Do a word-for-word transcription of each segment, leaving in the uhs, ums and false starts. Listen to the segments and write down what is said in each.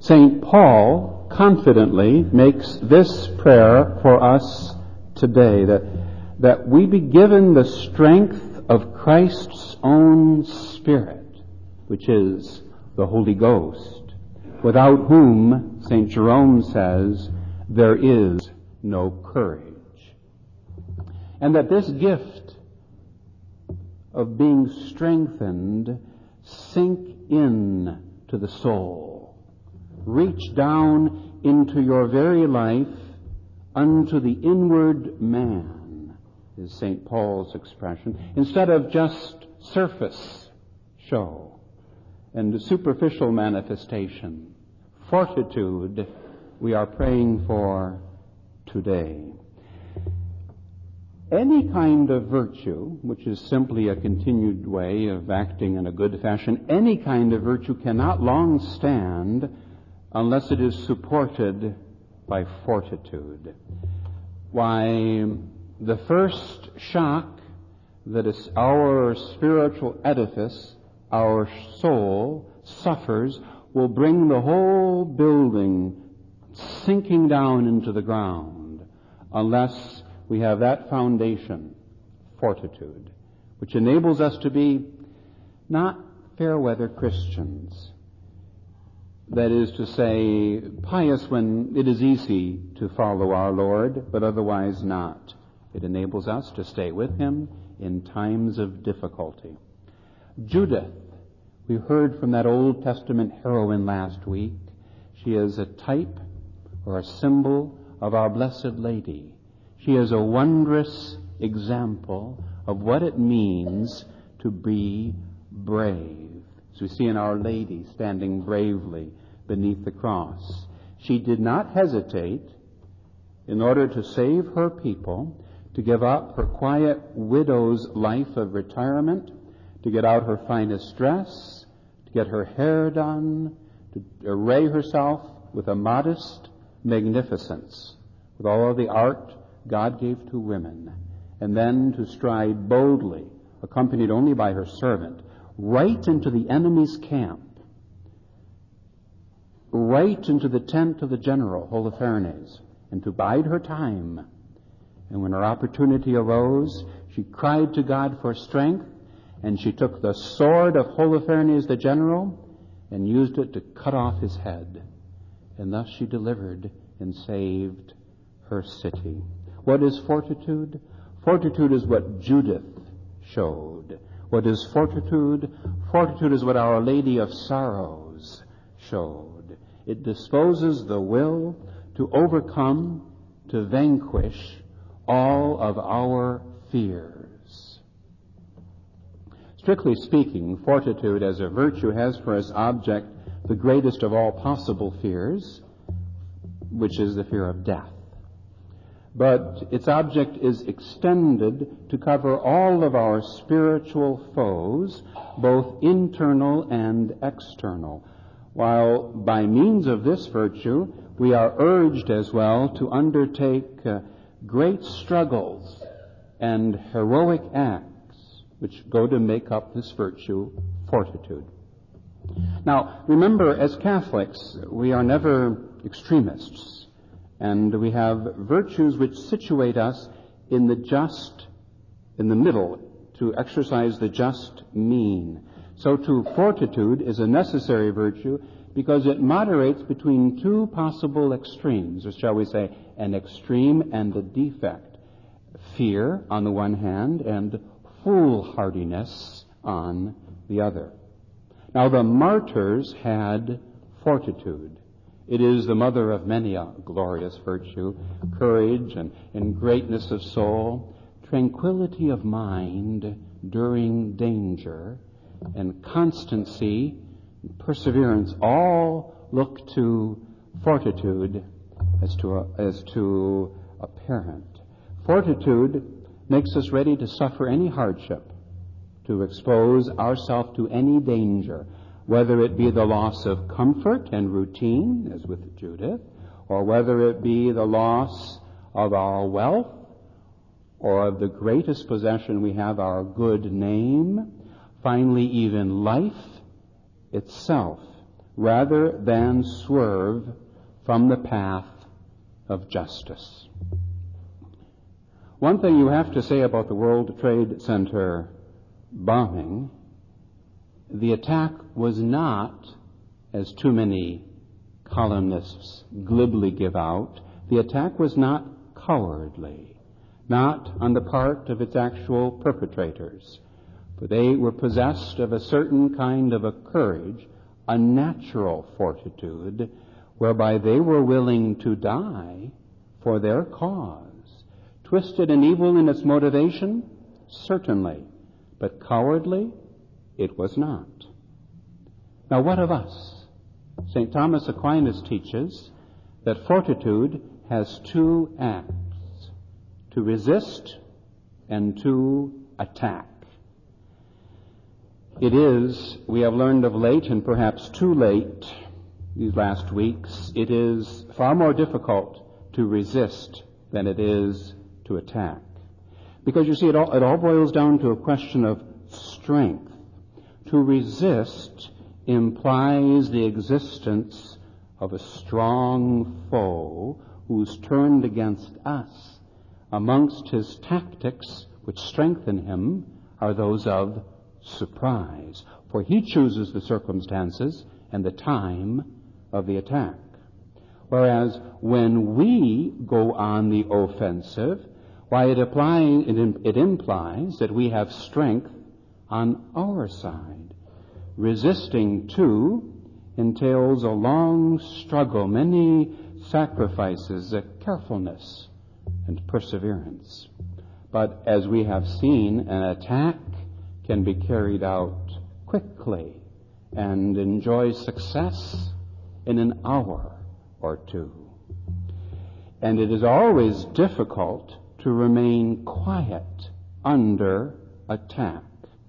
Saint Paul confidently makes this prayer for us today, that, that we be given the strength of Christ's own Spirit, which is the Holy Ghost, without whom, Saint Jerome says, there is no courage. And that this gift of being strengthened sink in to the soul, reach down into your very life unto the inward man, is Saint Paul's expression, instead of just surface show and superficial manifestation. Fortitude we are praying for today. Any kind of virtue, which is simply a continued way of acting in a good fashion, any kind of virtue cannot long stand unless it is supported by fortitude. Why, the first shock that is our spiritual edifice, our soul, suffers will bring the whole building sinking down into the ground unless we have that foundation, fortitude, which enables us to be not fair-weather Christians. That is to say, pious when it is easy to follow our Lord, but otherwise not. It enables us to stay with Him in times of difficulty. Judith, we heard from that Old Testament heroine last week. She is a type or a symbol of our Blessed Lady. She is a wondrous example of what it means to be brave. As we see in Our Lady standing bravely beneath the cross. She did not hesitate, in order to save her people, to give up her quiet widow's life of retirement, to get out her finest dress, to get her hair done, to array herself with a modest magnificence, with all of the art God gave to women, and then to stride boldly, accompanied only by her servant, right into the enemy's camp, right into the tent of the general, Holofernes, and to bide her time. And when her opportunity arose, she cried to God for strength, and she took the sword of Holofernes the general and used it to cut off his head. And thus she delivered and saved her city. What is fortitude? Fortitude is what Judith showed. What is fortitude? Fortitude is what Our Lady of Sorrows showed. It disposes the will to overcome, to vanquish all of our fears. Strictly speaking, fortitude as a virtue has for its object the greatest of all possible fears, which is the fear of death. But its object is extended to cover all of our spiritual foes, both internal and external, while by means of this virtue we are urged as well to undertake uh, great struggles and heroic acts which go to make up this virtue, fortitude. Now, remember, as Catholics, we are never extremists. And we have virtues which situate us in the just, in the middle, to exercise the just mean. So too, fortitude is a necessary virtue because it moderates between two possible extremes, or shall we say, an extreme and a defect. Fear on the one hand and foolhardiness on the other. Now, the martyrs had fortitude. It is the mother of many a glorious virtue, courage and, and greatness of soul, tranquility of mind during danger, and constancy, and perseverance, all look to fortitude as to a, as to a parent. Fortitude makes us ready to suffer any hardship, to expose ourselves to any danger, whether it be the loss of comfort and routine, as with Judith, or whether it be the loss of our wealth, or of the greatest possession we have, our good name, finally even life itself. rather than swerve from the path of justice. One thing you have to say about the World Trade Center bombing, the attack was not, as too many columnists glibly give out, the attack was not cowardly, not on the part of its actual perpetrators, for they were possessed of a certain kind of a courage, a natural fortitude, whereby they were willing to die for their cause. Twisted and evil in its motivation? Certainly. But cowardly? It was not. Now what of us? Saint Thomas Aquinas teaches that fortitude has two acts, to resist and to attack. It is, we have learned of late, and perhaps too late these last weeks, it is far more difficult to resist than it is to attack. Because you see, it all, it all boils down to a question of strength. To resist implies the existence of a strong foe who's turned against us. Amongst his tactics, which strengthen him, are those of surprise. For he chooses the circumstances and the time of the attack. Whereas when we go on the offensive, why it, applying, it, it implies that we have strength on our side. Resisting, too, entails a long struggle, many sacrifices, a carefulness, and perseverance. But as we have seen, an attack can be carried out quickly and enjoy success in an hour or two. And it is always difficult to remain quiet under attack,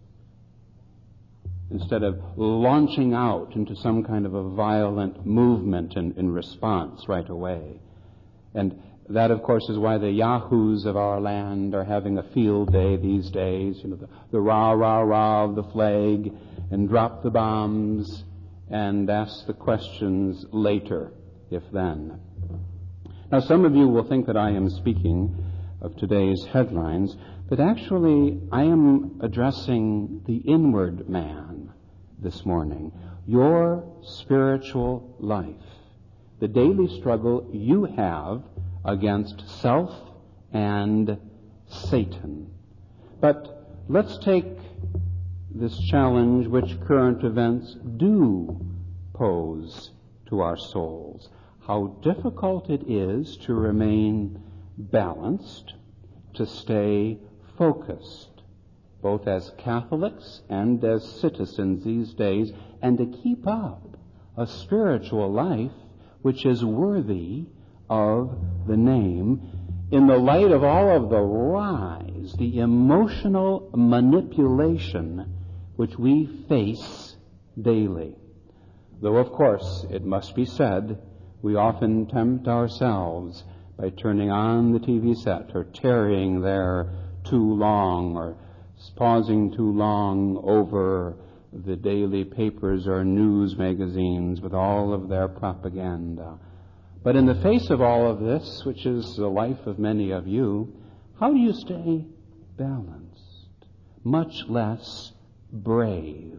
instead of launching out into some kind of a violent movement in, in response right away. And that, of course, is why the yahoos of our land are having a field day these days, you know, the, the rah, rah, rah of the flag, and drop the bombs and ask the questions later, if then. Now, some of you will think that I am speaking of today's headlines, but actually I am addressing the inward man this morning, your spiritual life, the daily struggle you have against self and Satan. But let's take this challenge which current events do pose to our souls. How difficult it is to remain balanced, to stay focused, both as Catholics and as citizens these days, and to keep up a spiritual life which is worthy of the name in the light of all of the rise, the emotional manipulation which we face daily. Though, of course, it must be said, we often tempt ourselves by turning on the T V set or tarrying there too long or pausing too long over the daily papers or news magazines with all of their propaganda. But in the face of all of this, which is the life of many of you, how do you stay balanced, much less brave?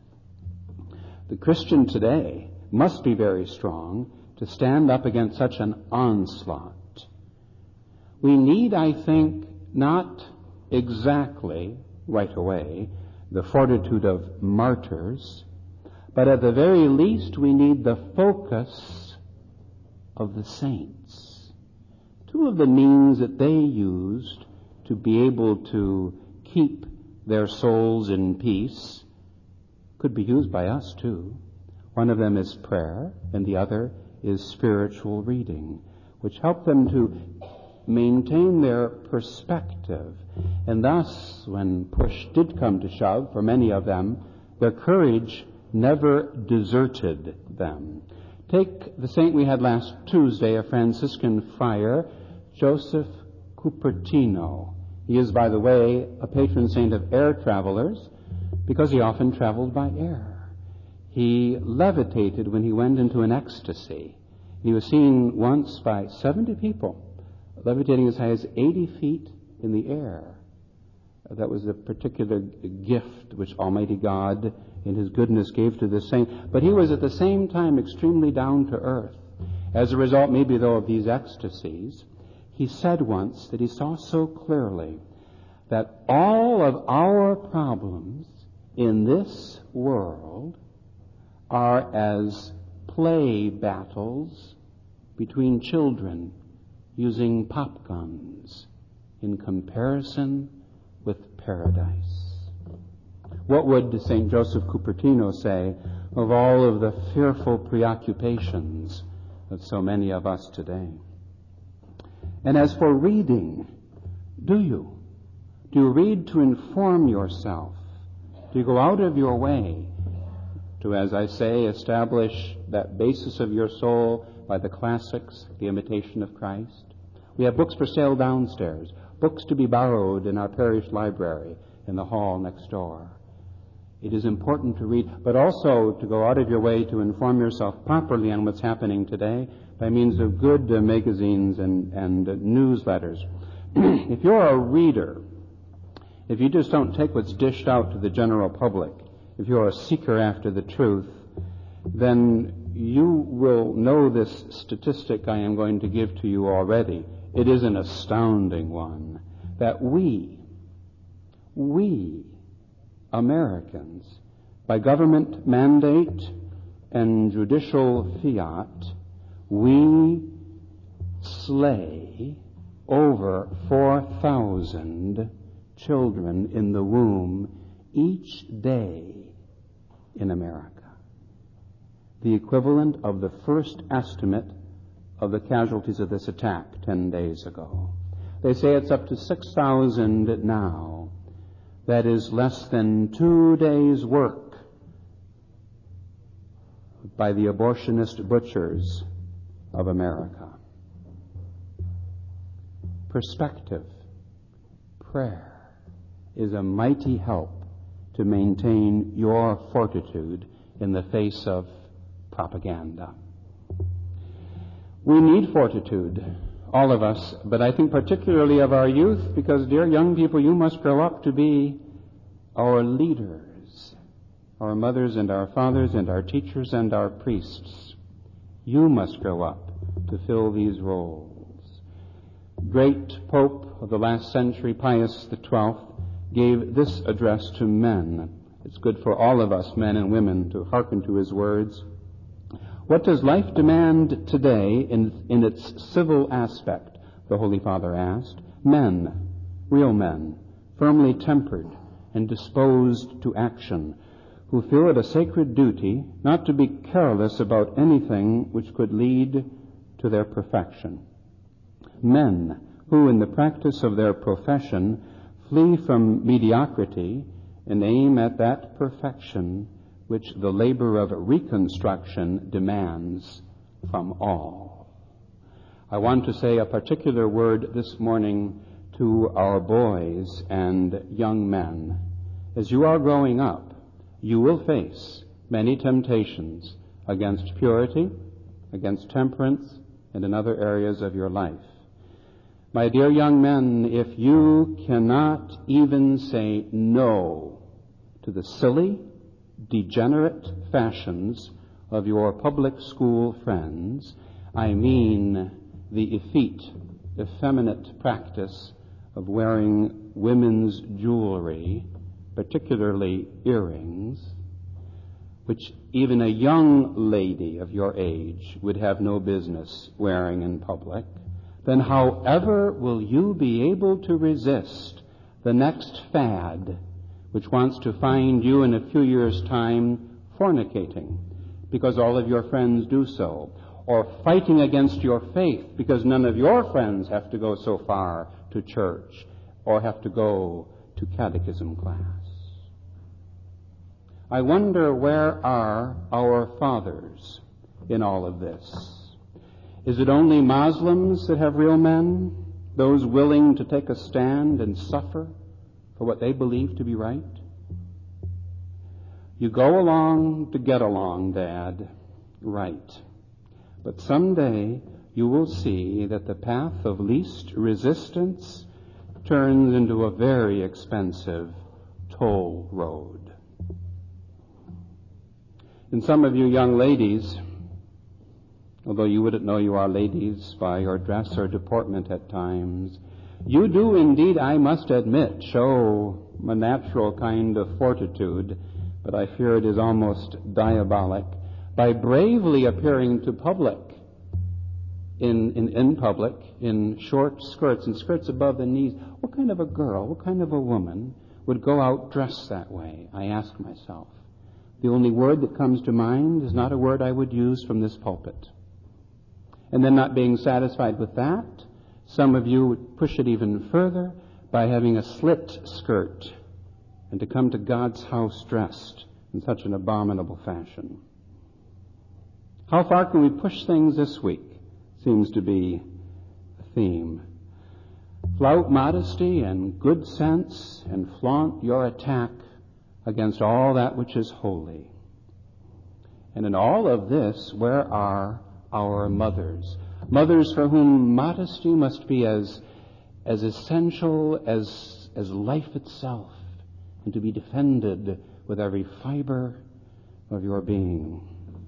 The Christian today must be very strong to stand up against such an onslaught. We need, I think, not exactly right away the fortitude of martyrs, but at the very least we need the focus of the saints. Two of the means that they used to be able to keep their souls in peace could be used by us too. One of them is prayer, and the other is spiritual reading, which help them to maintain their perspective. And thus, when push did come to shove, for many of them, their courage never deserted them. Take the saint we had last Tuesday, a Franciscan friar, Joseph Cupertino. He is, by the way, a patron saint of air travelers because he often traveled by air. He levitated when he went into an ecstasy. He was seen once by seventy people, levitating as high as eighty feet in the air. That was a particular gift which Almighty God in His goodness gave to this saint. But he was at the same time extremely down to earth. As a result, maybe though, of these ecstasies, he said once that he saw so clearly that all of our problems in this world are as play battles between children using pop guns in comparison with paradise. What would Saint Joseph Cupertino say of all of the fearful preoccupations of so many of us today? And as for reading, do you? Do you read to inform yourself? Do you go out of your way to, as I say, establish that basis of your soul by the classics, the imitation of Christ? We have books for sale downstairs, books to be borrowed in our parish library in the hall next door. It is important to read, but also to go out of your way to inform yourself properly on what's happening today by means of good uh, magazines and, and uh, newsletters. If you're a reader, if you just don't take what's dished out to the general public, if you're a seeker after the truth, then you will know this statistic I am going to give to you already. It is an astounding one, that we, we, Americans, by government mandate and judicial fiat, we slay over four thousand children in the womb each day in America. The equivalent of the first estimate of the casualties of this attack ten days ago. They say it's up to six thousand now. That is less than two days' work by the abortionist butchers of America. Perspective, prayer, is a mighty help to maintain your fortitude in the face of propaganda. We need fortitude, all of us, but I think particularly of our youth, because, dear young people, you must grow up to be our leaders, our mothers and our fathers and our teachers and our priests. You must grow up to fill these roles. Great Pope of the last century, Pius the twelfth, gave this address to men. It's good for all of us, men and women, to hearken to his words. What does life demand today in, in its civil aspect? The Holy Father asked. Men, real men, firmly tempered and disposed to action, who feel it a sacred duty not to be careless about anything which could lead to their perfection. Men who, in the practice of their profession, flee from mediocrity and aim at that perfection which the labor of reconstruction demands from all. I want to say a particular word this morning to our boys and young men. As you are growing up, you will face many temptations against purity, against temperance, and in other areas of your life. My dear young men, if you cannot even say no to the silly, degenerate fashions of your public school friends, I mean the effete, effeminate practice of wearing women's jewelry, particularly earrings, which even a young lady of your age would have no business wearing in public, then however will you be able to resist the next fad which wants to find you in a few years' time fornicating because all of your friends do so, or fighting against your faith because none of your friends have to go so far to church or have to go to catechism class? I wonder, where are our fathers in all of this? Is it only Muslims that have real men, those willing to take a stand and suffer for what they believe to be right? You go along to get along, Dad. Right. But someday you will see that the path of least resistance turns into a very expensive toll road. And some of you young ladies, although you wouldn't know you are ladies by your dress or deportment at times, you do indeed, I must admit, show a natural kind of fortitude, but I fear it is almost diabolic, by bravely appearing to public, in, in, in public, in short skirts and skirts above the knees. What kind of a girl, what kind of a woman would go out dressed that way? I ask myself. The only word that comes to mind is not a word I would use from this pulpit. And then, not being satisfied with that, some of you would push it even further by having a slit skirt and to come to God's house dressed in such an abominable fashion. How far can we push things this week? Seems to be the theme. Flout modesty and good sense and flaunt your attack against all that which is holy. And in all of this, where are our mothers? Mothers for whom modesty must be as, as essential as, as life itself, and to be defended with every fiber of your being.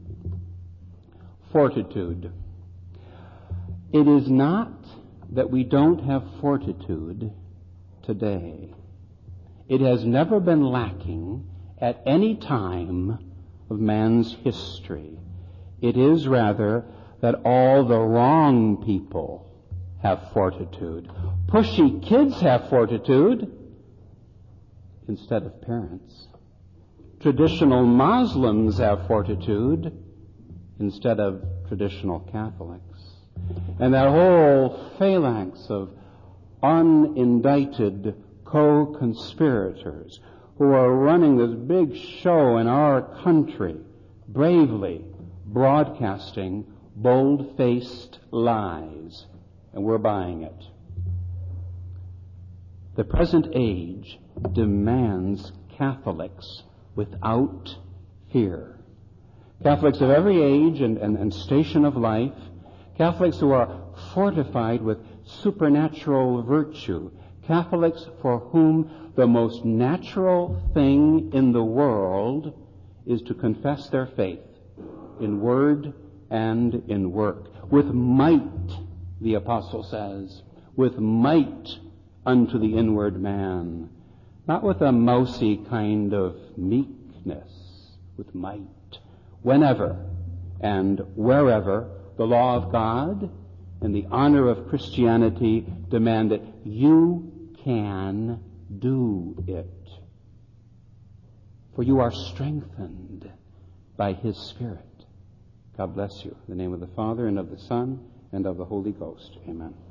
Fortitude. It is not that we don't have fortitude today. It has never been lacking at any time of man's history. It is rather that all the wrong people have fortitude. Pushy kids have fortitude instead of parents. Traditional Muslims have fortitude instead of traditional Catholics. And that whole phalanx of unindicted co-conspirators who are running this big show in our country, bravely broadcasting bold-faced lies, and we're buying it. The present age demands Catholics without fear. Catholics of every age and, and, and station of life, Catholics who are fortified with supernatural virtue, Catholics for whom the most natural thing in the world is to confess their faith in word and in work. With might, the apostle says, with might unto the inward man. Not with a mousy kind of meekness, with might. Whenever and wherever the law of God and the honor of Christianity demand it, you can do it. For you are strengthened by His Spirit. God bless you. In the name of the Father, and of the Son, and of the Holy Ghost. Amen.